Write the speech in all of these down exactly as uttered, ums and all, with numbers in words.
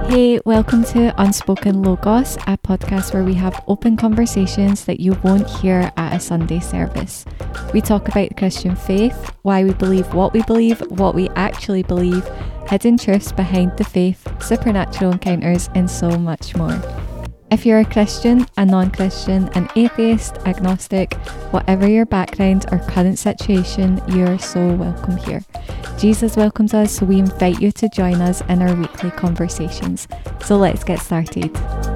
Hey, welcome to Unspoken Logos, a podcast where we have open conversations that you won't hear at a Sunday service. We talk about the Christian faith, why we believe what we believe, what we actually believe, hidden truths behind the faith, supernatural encounters, and so much more. If you're a Christian, a non-Christian, an atheist, agnostic, whatever your background or current situation, you're so welcome here. Jesus welcomes us, so we invite you to join us in our weekly conversations. So let's get started.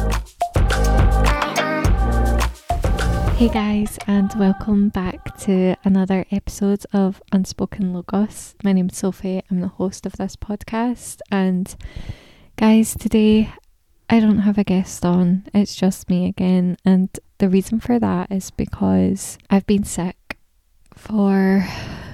Hey guys, and welcome back to another episode of Unspoken Logos. My name's Sophie, I'm the host of this podcast, and guys, today I don't have a guest on, it's just me again, and the reason for that is because I've been sick for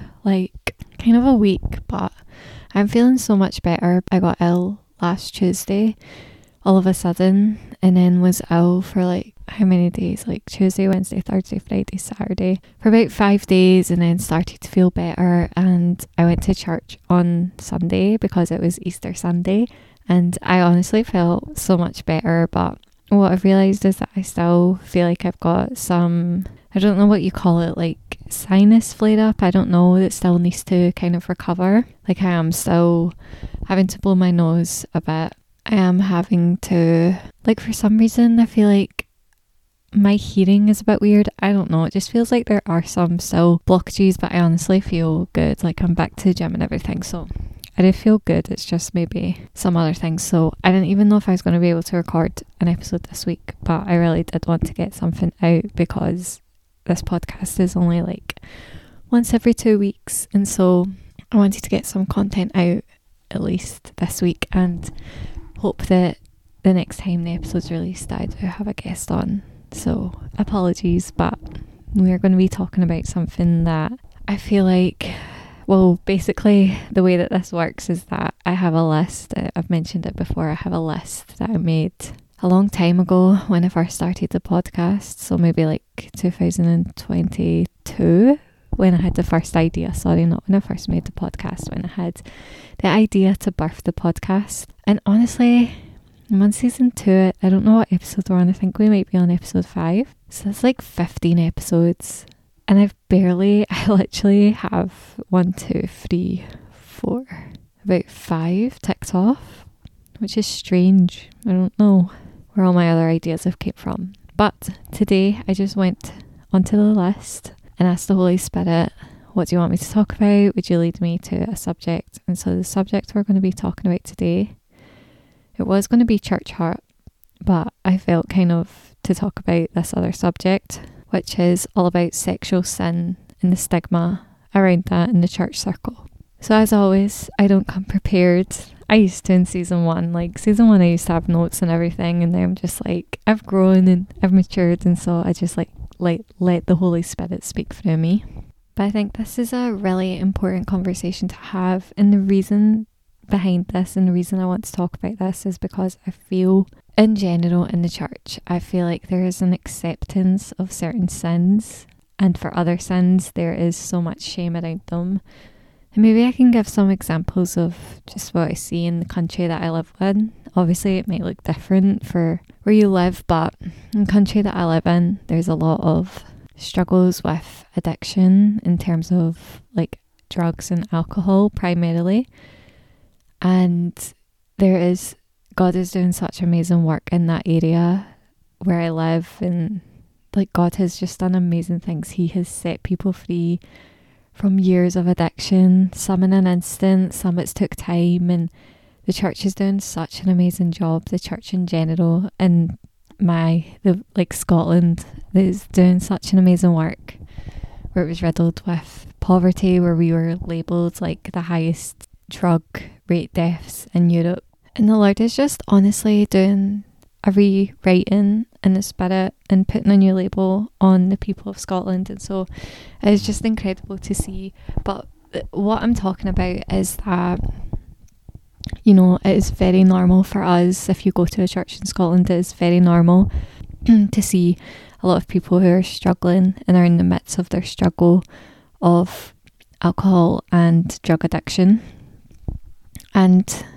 like kind of a week, but I'm feeling so much better. I got ill last Tuesday all of a sudden, and then was ill for like how many days, like Tuesday, Wednesday, Thursday, Friday, Saturday, for about five days, and then started to feel better. And I went to church on Sunday because it was Easter Sunday, and I honestly felt so much better. But what I've realised is that I still feel like I've got some, I don't know what you call it, like sinus flare up. I don't know, that still needs to kind of recover. Like I am still having to blow my nose a bit. I am having to, like for some reason, I feel like my hearing is a bit weird. I don't know. It just feels like there are some still blockages, but I honestly feel good. Like I'm back to the gym and everything. So I do feel good. It's just maybe some other things. So I didn't even know if I was going to be able to record an episode this week, but I really did want to get something out because this podcast is only like once every two weeks. And so I wanted to get some content out at least this week and hope that the next time the episode's released I do have a guest on. So apologies, but we're going to be talking about something that I feel like, well, basically the way that this works is that I have a list. I've mentioned it before. I have a list that I made a long time ago when I first started the podcast. So maybe like two thousand twenty-two when I had the first idea. Sorry, not when I first made the podcast, when I had the idea to birth the podcast. And honestly, I'm on season two. I don't know what episode we're on. I think we might be on episode five. So that's like fifteen episodes. And I've barely, I literally have one, two, three, four, about five ticked off, which is strange. I don't know where all my other ideas have came from. But today I just went onto the list and asked the Holy Spirit, what do you want me to talk about? Would you lead me to a subject? And so the subject we're going to be talking about today, it was going to be church hurt, but I felt kind of to talk about this other subject, which is all about sexual sin and the stigma around that in the church circle. So as always, I don't come prepared. I used to in season one, like season one I used to have notes and everything, and then I'm just like, I've grown and I've matured, and so I just like, like let the Holy Spirit speak through me. But I think this is a really important conversation to have, and the reason behind this and the reason I want to talk about this is because I feel in general in the church, I feel like there is an acceptance of certain sins, and for other sins there is so much shame around them. And maybe I can give some examples of just what I see in the country that I live in. Obviously it might look different for where you live, but in the country that I live in, there's a lot of struggles with addiction in terms of like drugs and alcohol primarily. And there is, God is doing such amazing work in that area where I live, and like God has just done amazing things. He has set people free from years of addiction, some in an instant, some it's took time, and the church is doing such an amazing job. The church in general, and my, the like Scotland is doing such an amazing work, where it was riddled with poverty, where we were labelled like the highest drug rate deaths in Europe. And the Lord is just honestly doing a rewriting in the spirit and putting a new label on the people of Scotland. And so it's just incredible to see. But what I'm talking about is that, you know, it is very normal for us, if you go to a church in Scotland, it is very normal to see a lot of people who are struggling and are in the midst of their struggle of alcohol and drug addiction. And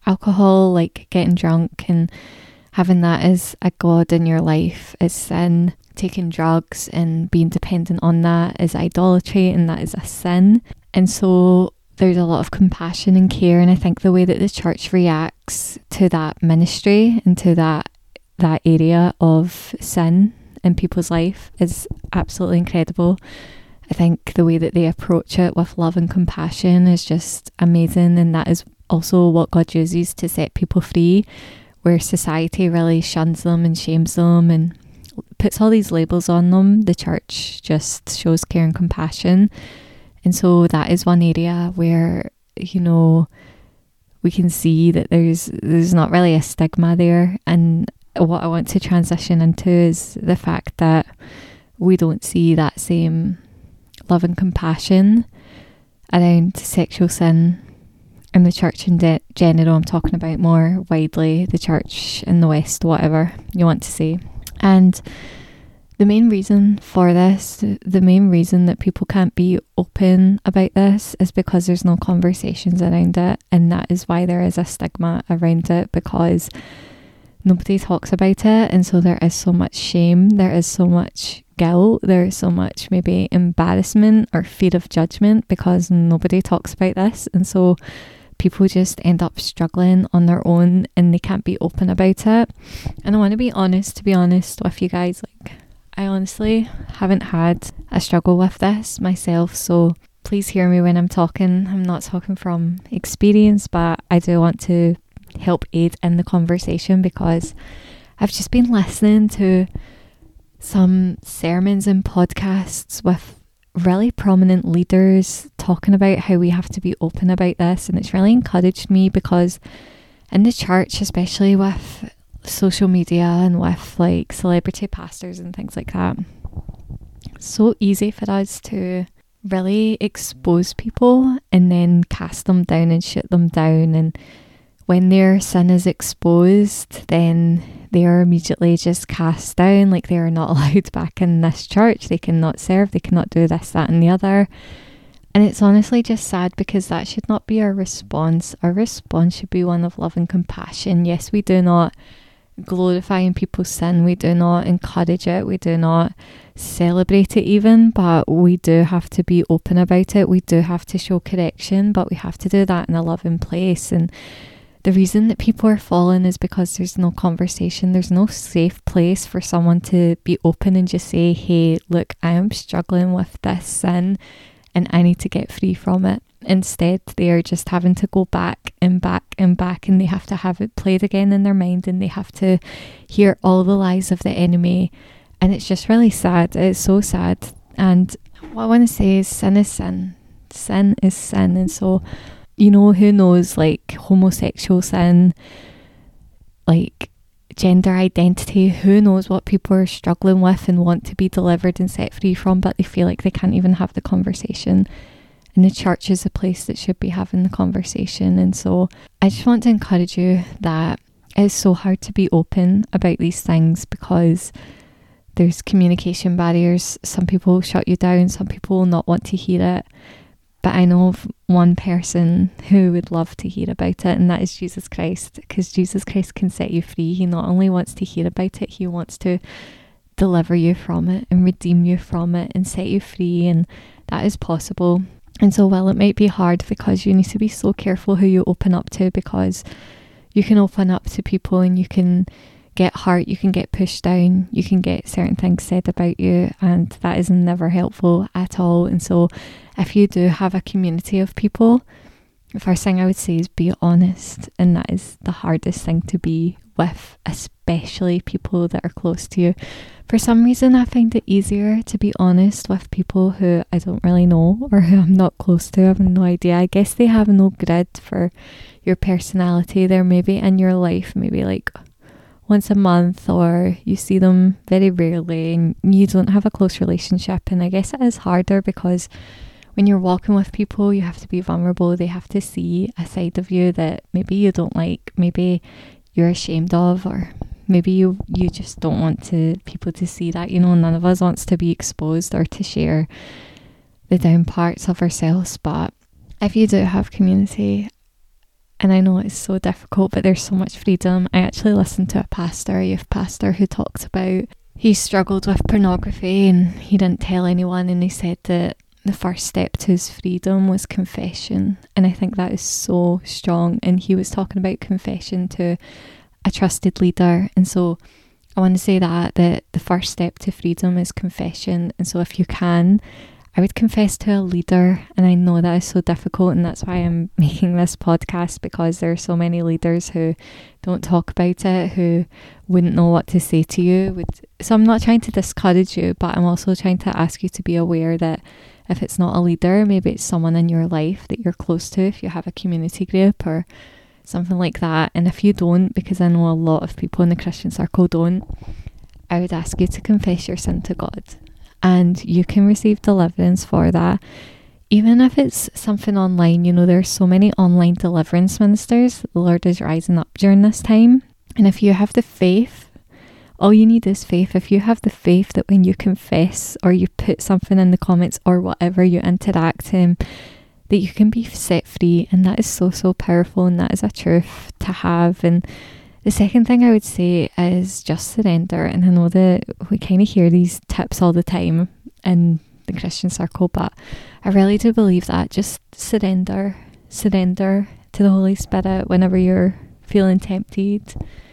alcohol, like getting drunk and having that as a god in your life is sin. Taking drugs and being dependent on that is idolatry, and that is a sin. And so there's a lot of compassion and care, and I think the way that the church reacts to that ministry and to that that area of sin in people's life is absolutely incredible. I think the way that they approach it with love and compassion is just amazing, and that is also what God uses to set people free, where society really shuns them and shames them and puts all these labels on them. The church just shows care and compassion. And so that is one area where, you know, we can see that there's there's not really a stigma there. And what I want to transition into is the fact that we don't see that same love and compassion around sexual sin in the church in de- general. I'm talking about more widely the church in the West, whatever you want to say. And the main reason for this, the main reason that people can't be open about this is because there's no conversations around it, and that is why there is a stigma around it, because nobody talks about it, and so there is so much shame, there is so much guilt, there is so much maybe embarrassment or fear of judgment because nobody talks about this, and so people just end up struggling on their own and they can't be open about it. And I want to be honest, to be honest with you guys, like I honestly haven't had a struggle with this myself, so please hear me when I'm talking. I'm not talking from experience, but I do want to help aid in the conversation because I've just been listening to some sermons and podcasts with really prominent leaders talking about how we have to be open about this, and it's really encouraged me because in the church, especially with social media and with like celebrity pastors and things like that, it's so easy for us to really expose people and then cast them down and shoot them down, and when their sin is exposed, then they are immediately just cast down, like they are not allowed back in this church, they cannot serve, they cannot do this, that and the other. And it's honestly just sad because that should not be our response. Our response should be one of love and compassion. Yes, we do not glorify people's sin, we do not encourage it, we do not celebrate it even, but we do have to be open about it, we do have to show correction, but we have to do that in a loving place. And the reason that people are falling is because there's no conversation. There's no safe place for someone to be open and just say, hey, look, I am struggling with this sin and I need to get free from it. Instead, they are just having to go back and back and back, and they have to have it played again in their mind, and they have to hear all the lies of the enemy. And it's just really sad. It's so sad. And what I want to say is sin is sin. Sin is sin. And so, you know, who knows, like homosexual sin, like gender identity, who knows what people are struggling with and want to be delivered and set free from, but they feel like they can't even have the conversation. And the church is a place that should be having the conversation. And so I just want to encourage you that it's so hard to be open about these things because there's communication barriers. Some people shut you down, some people will not want to hear it. But I know of one person who would love to hear about it, and that is Jesus Christ, because Jesus Christ can set you free. He not only wants to hear about it, he wants to deliver you from it and redeem you from it and set you free, and that is possible. And so while it might be hard, because you need to be so careful who you open up to, because you can open up to people and you can get hurt, you can get pushed down, you can get certain things said about you, and that is never helpful at all. And so if you do have a community of people, the first thing I would say is be honest, and that is the hardest thing to be with, especially people that are close to you. For some reason, I find it easier to be honest with people who I don't really know or who I'm not close to. I have no idea. I guess they have no grid for your personality. They're maybe in your life maybe like once a month, or you see them very rarely and you don't have a close relationship. And I guess it is harder because when you're walking with people, you have to be vulnerable. They have to see a side of you that maybe you don't like, maybe you're ashamed of, or maybe you you just don't want to people to see that. You know, none of us wants to be exposed or to share the down parts of ourselves. But if you do have community, And I know it's so difficult, but there's so much freedom. I actually listened to a pastor, a youth pastor, who talked about he struggled with pornography and he didn't tell anyone, and he said that the first step to his freedom was confession. And I think that is so strong. And he was talking about confession to a trusted leader. And so I want to say that, that the first step to freedom is confession. And so if you can, I would confess to a leader. And I know that is so difficult, and that's why I'm making this podcast, because there are so many leaders who don't talk about it, who wouldn't know what to say to you. Would so I'm not trying to discourage you, but I'm also trying to ask you to be aware that if it's not a leader, maybe it's someone in your life that you're close to, if you have a community group or something like that. And if you don't, because I know a lot of people in the Christian circle don't, I would ask you to confess your sin to God. And you can receive deliverance for that. Even if it's something online, you know, there's so many online deliverance ministers. The Lord is rising up during this time. And if you have the faith, all you need is faith. If you have the faith that when you confess or you put something in the comments or whatever, you interact him, that you can be set free. And that is so, so powerful. And that is a truth to have. And the second thing I would say is just surrender. And I know that we kind of hear these tips all the time in the Christian circle, but I really do believe that. Just surrender, surrender to the Holy Spirit whenever you're feeling tempted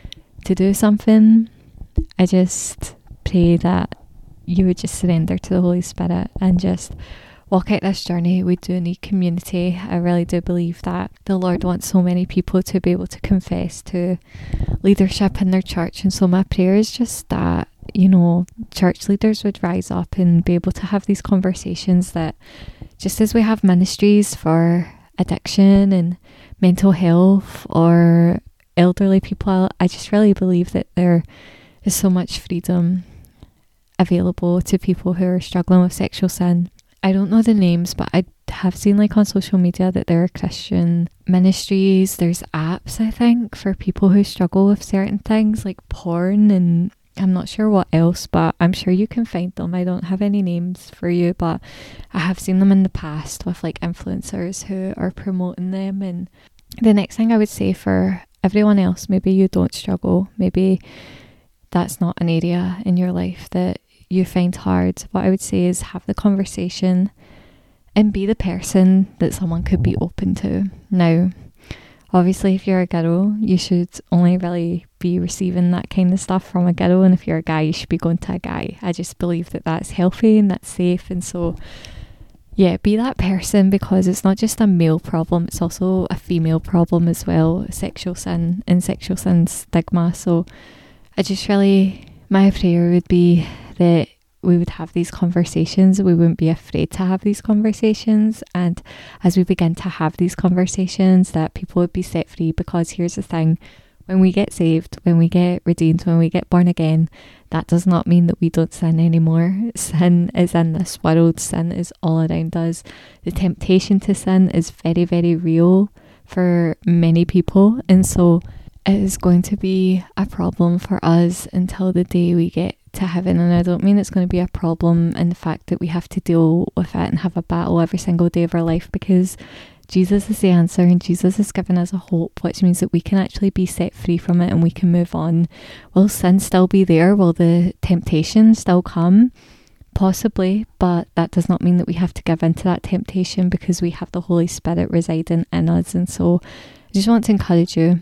to do something. I just pray that you would just surrender to the Holy Spirit and just walk out this journey. We do need community. I really do believe that the Lord wants so many people to be able to confess to leadership in their church. And so my prayer is just that, you know, church leaders would rise up and be able to have these conversations, that just as we have ministries for addiction and mental health or elderly people, I just really believe that there is so much freedom available to people who are struggling with sexual sin. I don't know the names, but I have seen like on social media that there are Christian ministries. There's apps, I think, for people who struggle with certain things like porn, and I'm not sure what else, but I'm sure you can find them. I don't have any names for you, but I have seen them in the past with like influencers who are promoting them. And the next thing I would say for everyone else, maybe you don't struggle, maybe that's not an area in your life that you find hard, what I would say is have the conversation and be the person that someone could be open to. Now, obviously, if you're a girl, you should only really be receiving that kind of stuff from a girl, and if you're a guy, you should be going to a guy. I just believe that that's healthy and that's safe. And so yeah, be that person, because it's not just a male problem, it's also a female problem as well, sexual sin and sexual sin stigma. So I just really, my prayer would be that we would have these conversations. We wouldn't be afraid to have these conversations. And as we begin to have these conversations, that people would be set free. Because here's the thing, when we get saved, when we get redeemed, when we get born again, that does not mean that we don't sin anymore. Sin is in this world. Sin is all around us. The temptation to sin is very, very real for many people. And so it is going to be a problem for us until the day we get to heaven. And I don't mean it's going to be a problem in the fact that we have to deal with it and have a battle every single day of our life, because Jesus is the answer, and Jesus has given us a hope, which means that we can actually be set free from it and we can move on. Will sin still be there? Will the temptation still come? Possibly, but that does not mean that we have to give in to that temptation, because we have the Holy Spirit residing in us. And so I just want to encourage you,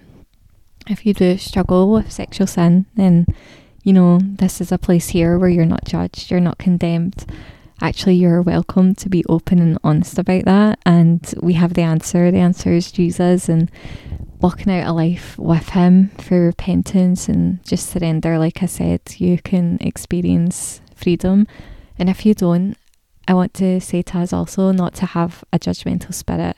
if you do struggle with sexual sin, then you know, this is a place here where you're not judged, you're not condemned. Actually, you're welcome to be open and honest about that. And we have the answer. The answer is Jesus, and walking out a life with him through repentance and just surrender. Like I said, you can experience freedom. And if you don't, I want to say to us also not to have a judgmental spirit.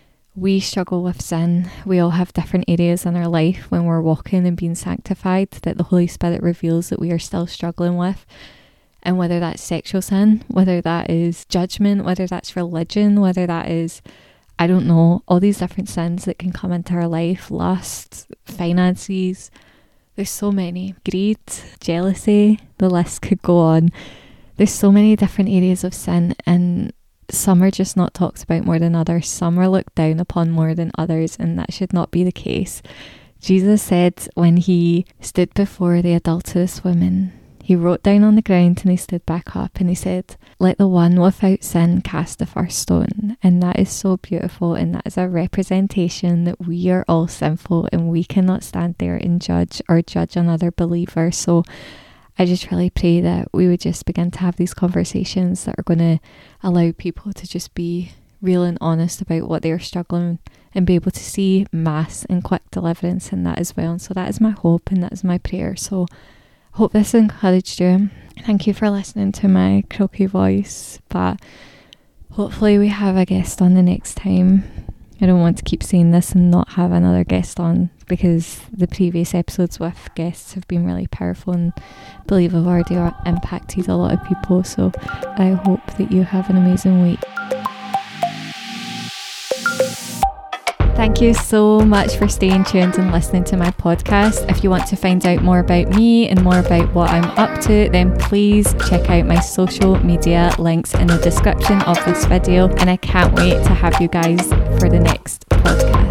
We struggle with sin. We all have different areas in our life when we're walking and being sanctified that the Holy Spirit reveals that we are still struggling with. And whether that's sexual sin, whether that is judgment, whether that's religion, whether that is, I don't know, all these different sins that can come into our life, lust, finances, there's so many, greed, jealousy, the list could go on. There's so many different areas of sin, and some are just not talked about more than others. Some are looked down upon more than others, and that should not be the case. Jesus said when he stood before the adulterous woman, he wrote down on the ground and he stood back up and he said, "Let the one without sin cast the first stone." And that is so beautiful, and that is a representation that we are all sinful and we cannot stand there and judge or judge another believer. So I just really pray that we would just begin to have these conversations that are going to allow people to just be real and honest about what they're struggling and be able to see mass and quick deliverance in that as well. And so that is my hope and that is my prayer. So hope this encouraged you. Thank you for listening to my croaky voice, but hopefully we have a guest on the next time. I don't want to keep saying this and not have another guest on, because the previous episodes with guests have been really powerful and I believe have already impacted a lot of people. So I hope that you have an amazing week. Thank you so much for staying tuned and listening to my podcast. If you want to find out more about me and more about what I'm up to, then please check out my social media links in the description of this video. And I can't wait to have you guys for the next podcast.